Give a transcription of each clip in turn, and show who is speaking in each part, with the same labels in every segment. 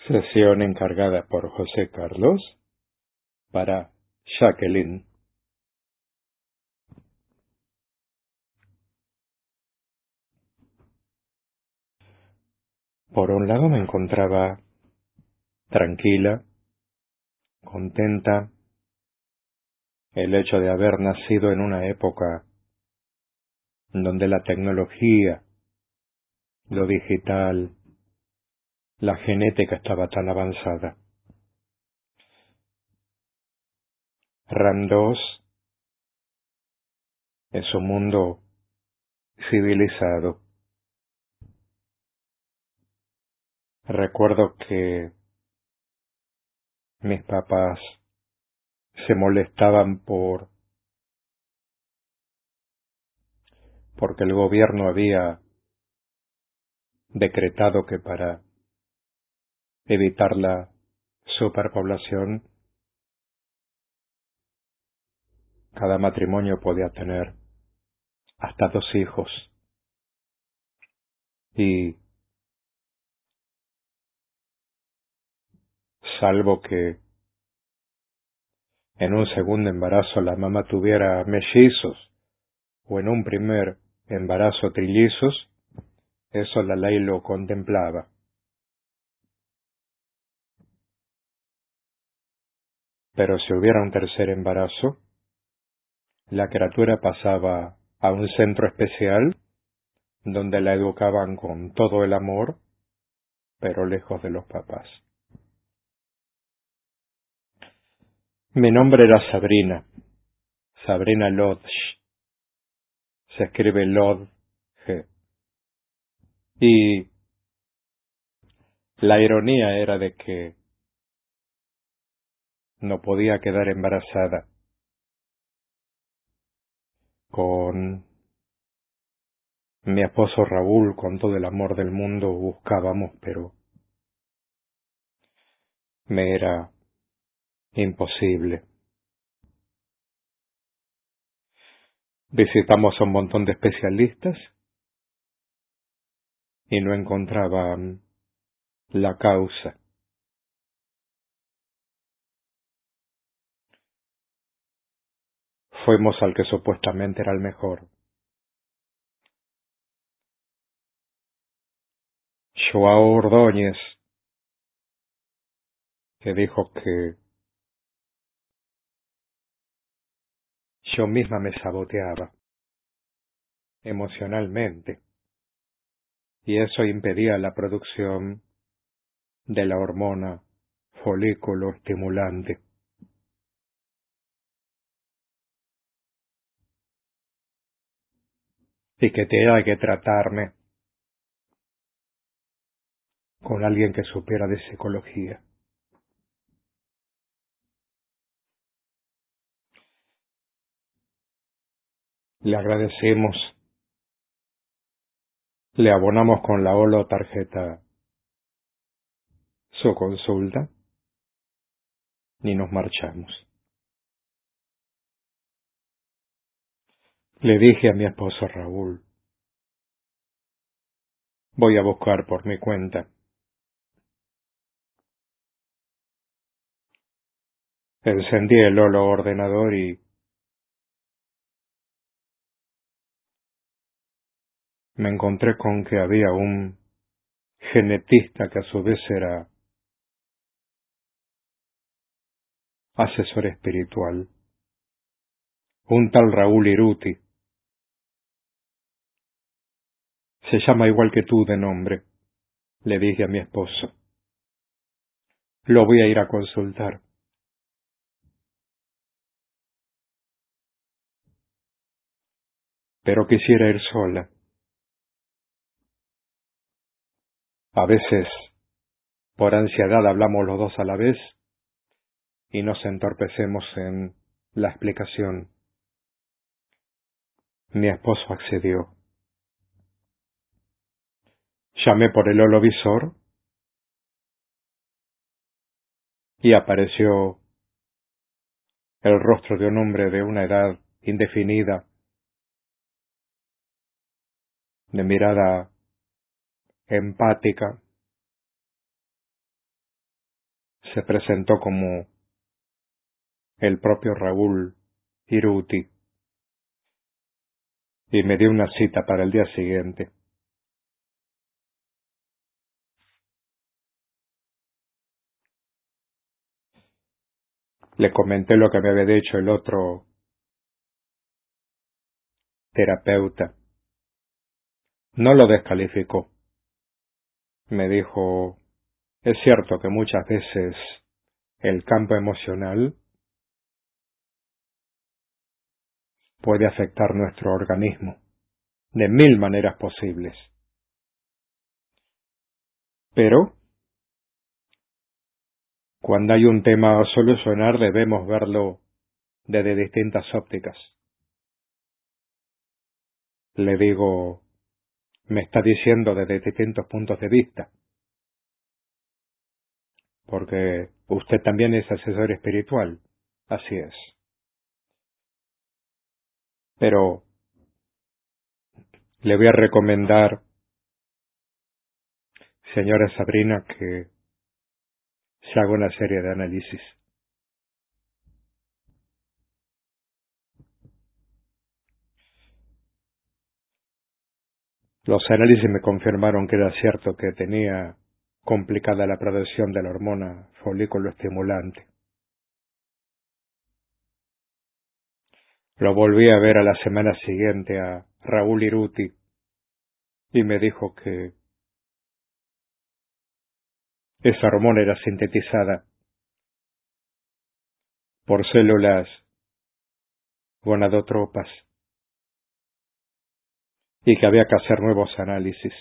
Speaker 1: Sesión encargada por José Carlos para Jacqueline. Por un lado me encontraba tranquila, contenta, el hecho de haber nacido en una época donde la tecnología, lo digital, la genética estaba tan avanzada. RAM 2 es un mundo civilizado. Recuerdo que mis papás se molestaban porque el gobierno había decretado que para evitar la superpoblación, cada matrimonio podía tener hasta 2 hijos. Y salvo que en un segundo embarazo la mamá tuviera mellizos o en un primer embarazo trillizos, eso la ley lo contemplaba. Pero si hubiera un tercer embarazo, la criatura pasaba a un centro especial donde la educaban con todo el amor, pero lejos de los papás. Mi nombre era Sabrina Lodge. Se escribe Lodge. Y la ironía era de que no podía quedar embarazada. Con mi esposo Raúl, con todo el amor del mundo, buscábamos, pero me era imposible. Visitamos a un montón de especialistas y no encontraban la causa. Fuimos al que supuestamente era el mejor, Joao Ordóñez, que dijo que yo misma me saboteaba emocionalmente y eso impedía la producción de la hormona folículo estimulante. Y que tenía que tratarme con alguien que supiera de psicología. Le agradecimos, le abonamos con la holo tarjeta su consulta y nos marchamos. Le dije a mi esposo Raúl, voy a buscar por mi cuenta. Encendí el holo ordenador y me encontré con que había un genetista que a su vez era asesor espiritual, un tal Raúl Iruti. Se llama igual que tú de nombre, le dije a mi esposo. Lo voy a ir a consultar. Pero quisiera ir sola. A veces, por ansiedad, hablamos los dos a la vez y nos entorpecemos en la explicación. Mi esposo accedió. Llamé por el holovisor y apareció el rostro de un hombre de una edad indefinida, de mirada empática, se presentó como el propio Raúl Iruti y me dio una cita para el día siguiente. Le comenté lo que me había dicho el otro terapeuta. No lo descalificó. Me dijo, es cierto que muchas veces el campo emocional puede afectar nuestro organismo de 1000 maneras posibles. Pero, cuando hay un tema a solucionar, debemos verlo desde distintas ópticas. Le digo, me está diciendo desde distintos puntos de vista, porque usted también es asesor espiritual. Así es. Pero le voy a recomendar, señora Sabrina, que se haga una serie de análisis. Los análisis me confirmaron que era cierto que tenía complicada la producción de la hormona folículo estimulante. Lo volví a ver a la semana siguiente a Raúl Iruti y me dijo que esa hormona era sintetizada por células gonadotropas y que había que hacer nuevos análisis.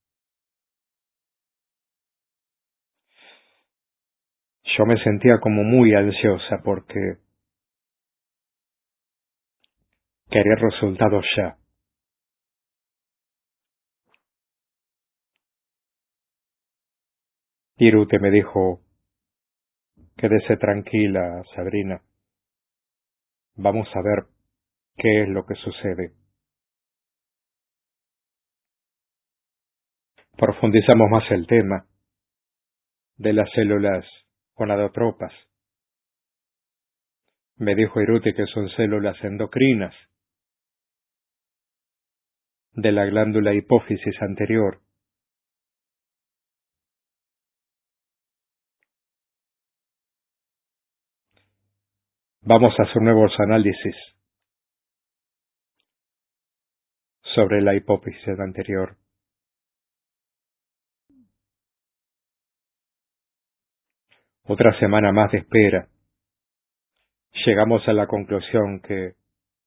Speaker 1: Yo me sentía como muy ansiosa porque quería resultados ya. Iruti me dijo, quédese tranquila, Sabrina. Vamos a ver qué es lo que sucede. Profundizamos más el tema de las células gonadotropas. Me dijo Iruti que son células endocrinas de la glándula hipófisis anterior. Vamos a hacer nuevos análisis sobre la hipófisis anterior. Otra semana más de espera. Llegamos a la conclusión que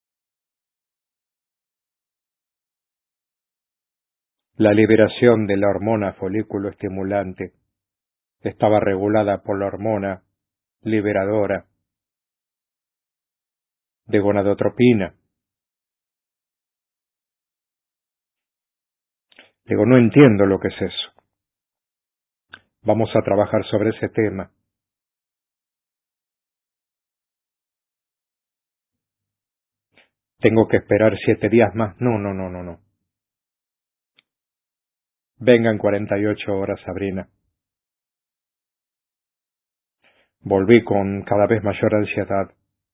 Speaker 1: la liberación de la hormona folículo estimulante estaba regulada por la hormona liberadora de gonadotropina. Digo, no entiendo lo que es eso. Vamos a trabajar sobre ese tema. Tengo que esperar 7 días más. No. Vengan 48 horas, Sabrina. Volví con cada vez mayor ansiedad.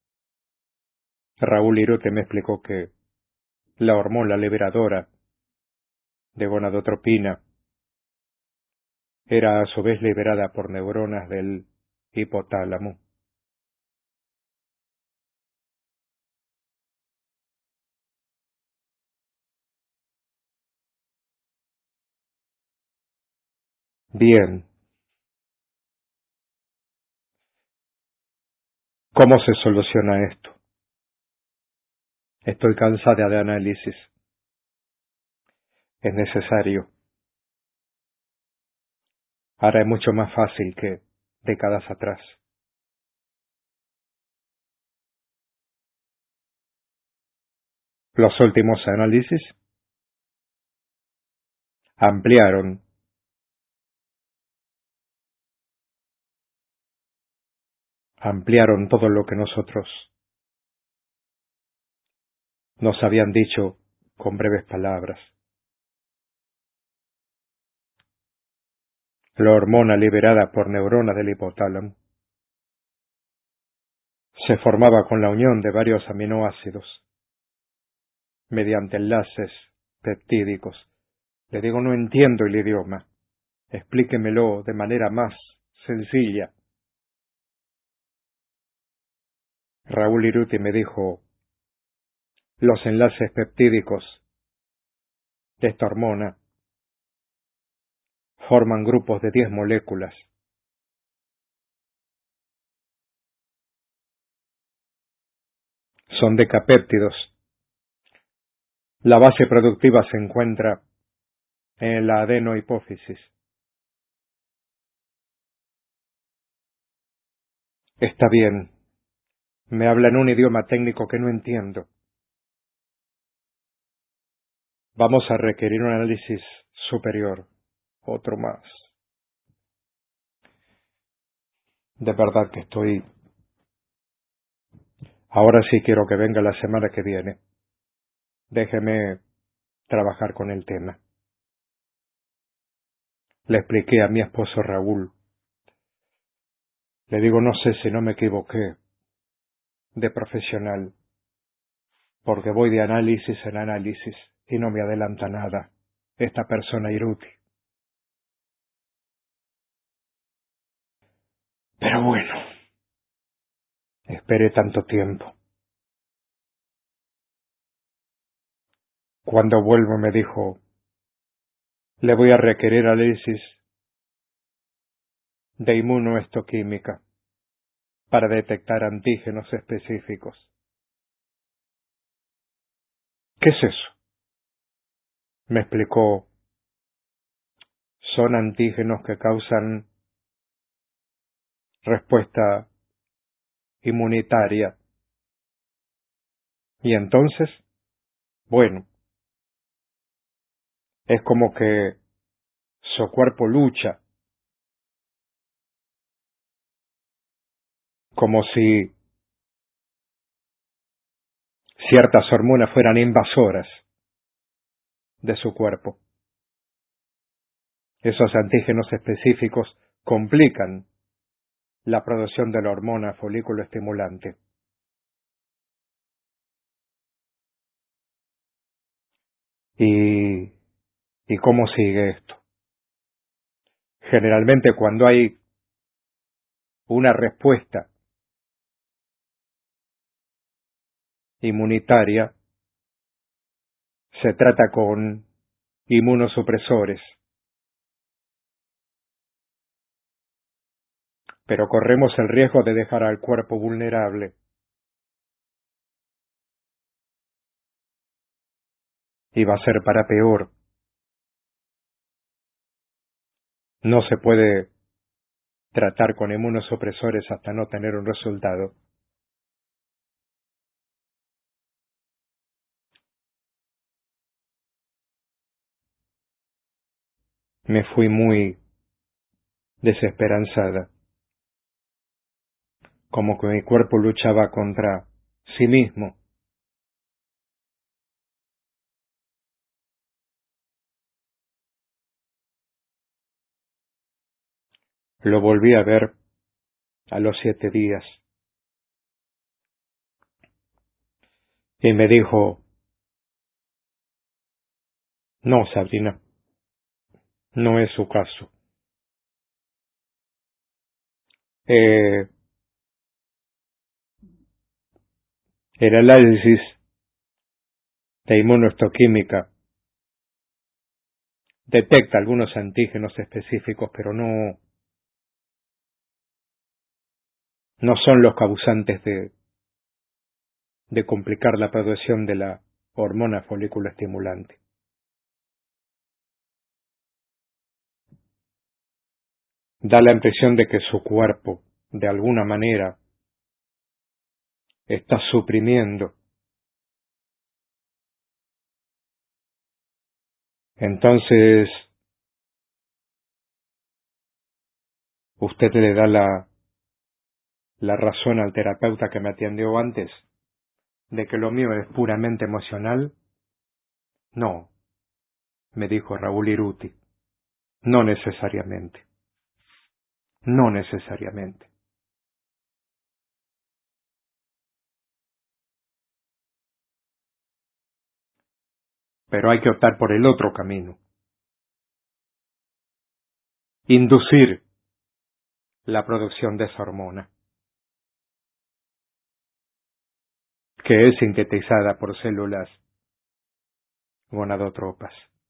Speaker 1: Raúl Iruti me explicó que la hormona liberadora de gonadotropina era a su vez liberada por neuronas del hipotálamo. Bien, ¿cómo se soluciona esto? Estoy cansada de análisis. Es necesario. Ahora es mucho más fácil que décadas atrás. Los últimos análisis ampliaron todo lo que nosotros nos habían dicho con breves palabras. La hormona liberada por neuronas del hipotálamo se formaba con la unión de varios aminoácidos mediante enlaces peptídicos. Le digo, no entiendo el idioma. Explíquemelo de manera más sencilla. Raúl Iruti me dijo, los enlaces peptídicos de esta hormona forman grupos de 10 moléculas. Son decapéptidos. La base productiva se encuentra en la adenohipófisis. Está bien. Me habla en un idioma técnico que no entiendo. Vamos a requerir un análisis superior. Otro más. De verdad que estoy... Ahora sí quiero que venga la semana que viene. Déjeme trabajar con el tema. Le expliqué a mi esposo Raúl. Le digo, no sé si no me equivoqué de profesional, porque voy de análisis en análisis y no me adelanta nada esta persona Iruti. Pero bueno, esperé tanto tiempo. Cuando vuelvo me dijo, le voy a requerir análisis de inmunohistoquímica para detectar antígenos específicos. ¿Qué es eso? Me explicó, son antígenos que causan respuesta inmunitaria. Y entonces, bueno, es como que su cuerpo lucha, como si ciertas hormonas fueran invasoras de su cuerpo. Esos antígenos específicos complican la producción de la hormona folículo estimulante. ¿Y cómo sigue esto? Generalmente cuando hay una respuesta inmunitaria, se trata con inmunosupresores, pero corremos el riesgo de dejar al cuerpo vulnerable. Y va a ser para peor. No se puede tratar con inmunosupresores hasta no tener un resultado. Me fui muy desesperanzada, como que mi cuerpo luchaba contra sí mismo. Lo volví a ver a los 7 días y me dijo, no, Sabrina, no es su caso. El análisis de inmunohistoquímica detecta algunos antígenos específicos, pero no son los causantes de complicar la producción de la hormona folículo estimulante. Da la impresión de que su cuerpo, de alguna manera, está suprimiendo. Entonces, usted le da la razón al terapeuta que me atendió antes, de que lo mío es puramente emocional. No, me dijo Raúl Iruti, no necesariamente, no necesariamente. pero hay que optar por el otro camino. Inducir la producción de esa hormona, que es sintetizada por células gonadotropas.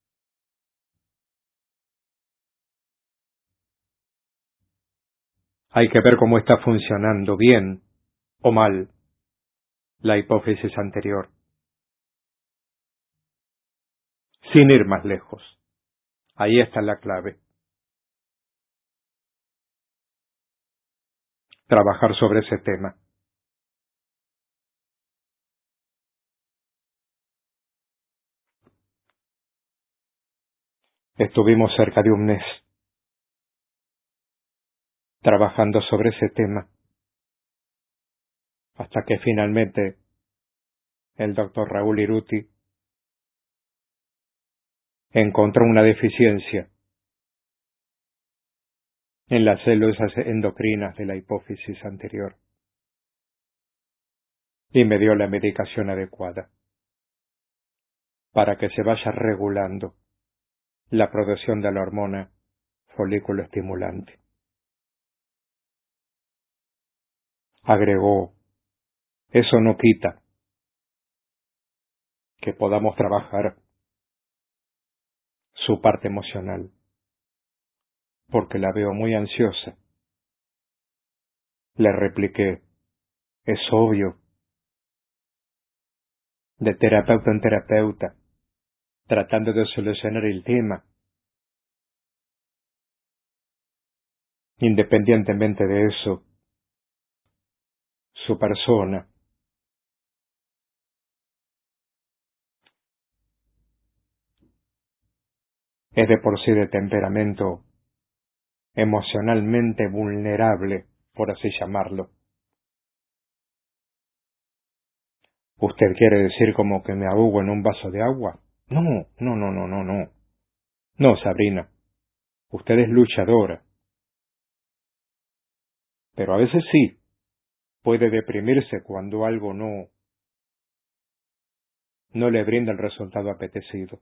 Speaker 1: Hay que ver cómo está funcionando bien o mal la hipófisis anterior, sin ir más lejos. Ahí está la clave. Trabajar sobre ese tema. Estuvimos cerca de un mes trabajando sobre ese tema, hasta que finalmente el doctor Raúl Iruti encontró una deficiencia en las células endocrinas de la hipófisis anterior y me dio la medicación adecuada para que se vaya regulando la producción de la hormona folículo estimulante. Agregó, eso no quita que podamos trabajar su parte emocional, porque la veo muy ansiosa. Le repliqué, es obvio, de terapeuta en terapeuta, tratando de solucionar el tema. Independientemente de eso, su persona es de por sí de temperamento emocionalmente vulnerable, por así llamarlo. ¿Usted quiere decir como que me ahogo en un vaso de agua? No, no, no, no, no, no. No, Sabrina, usted es luchadora. Pero a veces sí, puede deprimirse cuando algo no le brinda el resultado apetecido.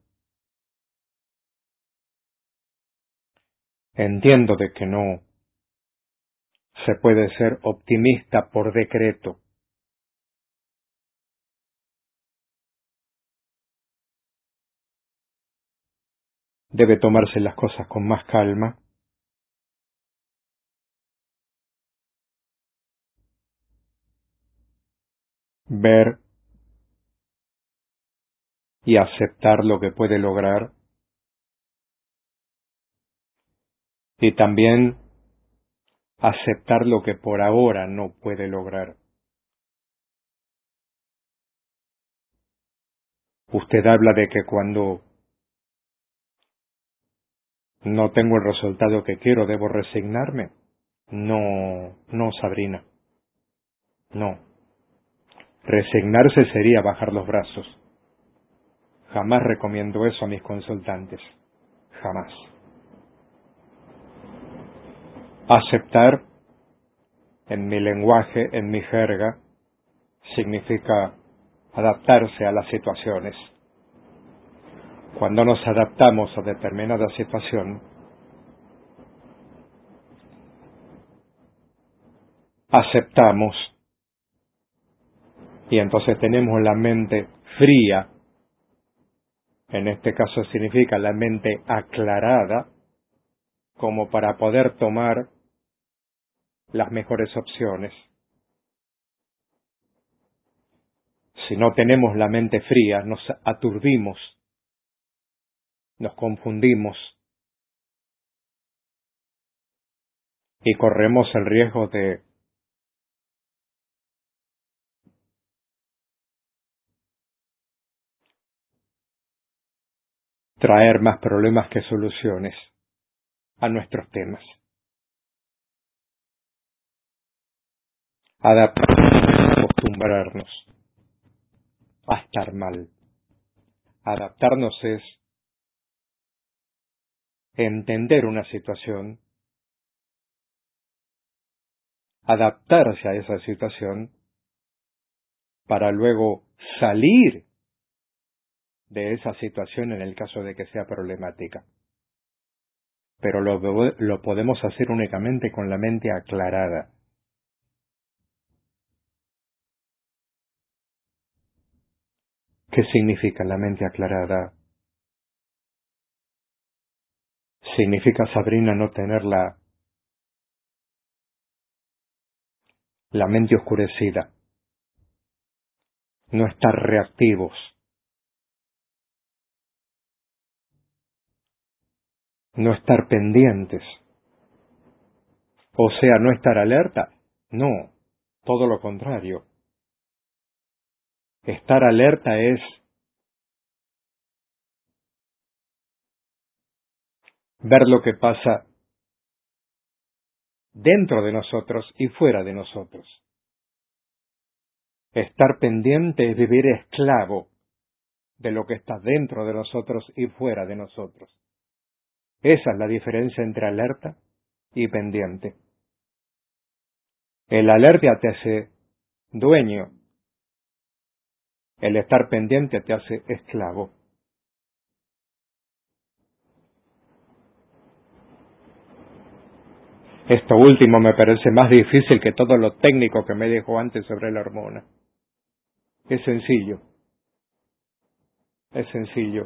Speaker 1: Entiendo de que no se puede ser optimista por decreto. Debe tomarse las cosas con más calma, ver y aceptar lo que puede lograr y también aceptar lo que por ahora no puede lograr. Usted habla de que cuando no tengo el resultado que quiero debo resignarme. No, no, Sabrina, no. Resignarse sería bajar los brazos. Jamás recomiendo eso a mis consultantes. Jamás. Aceptar, en mi lenguaje, en mi jerga, significa adaptarse a las situaciones. Cuando nos adaptamos a determinada situación, aceptamos y entonces tenemos la mente fría, en este caso significa la mente aclarada, como para poder tomar las mejores opciones. Si no tenemos la mente fría, nos aturdimos, nos confundimos y corremos el riesgo de traer más problemas que soluciones a nuestros temas. Adaptarnos, acostumbrarnos a estar mal. Adaptarnos es entender una situación, adaptarse a esa situación, para luego salir de esa situación en el caso de que sea problemática. Pero lo podemos hacer únicamente con la mente aclarada. ¿Qué significa la mente aclarada? Significa, Sabrina, no tener la mente oscurecida, no estar reactivos, no estar pendientes, o sea, no estar alerta. No, todo lo contrario. Estar alerta es ver lo que pasa dentro de nosotros y fuera de nosotros. Estar pendiente es vivir esclavo de lo que está dentro de nosotros y fuera de nosotros. Esa es la diferencia entre alerta y pendiente. El alerta te hace dueño, el estar pendiente te hace esclavo. Esto último me parece más difícil que todo lo técnico que me dejó antes sobre la hormona. Es sencillo. Es sencillo.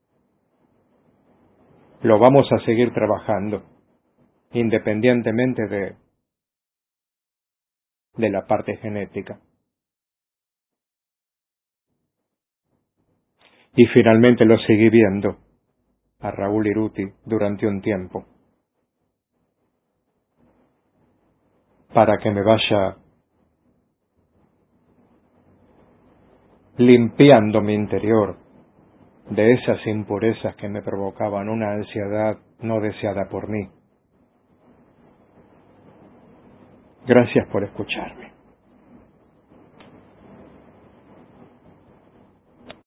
Speaker 1: Lo vamos a seguir trabajando, independientemente de la parte genética. Y finalmente lo seguí viendo a Raúl Iruti durante un tiempo, para que me vaya limpiando mi interior de esas impurezas que me provocaban una ansiedad no deseada por mí. Gracias por escucharme.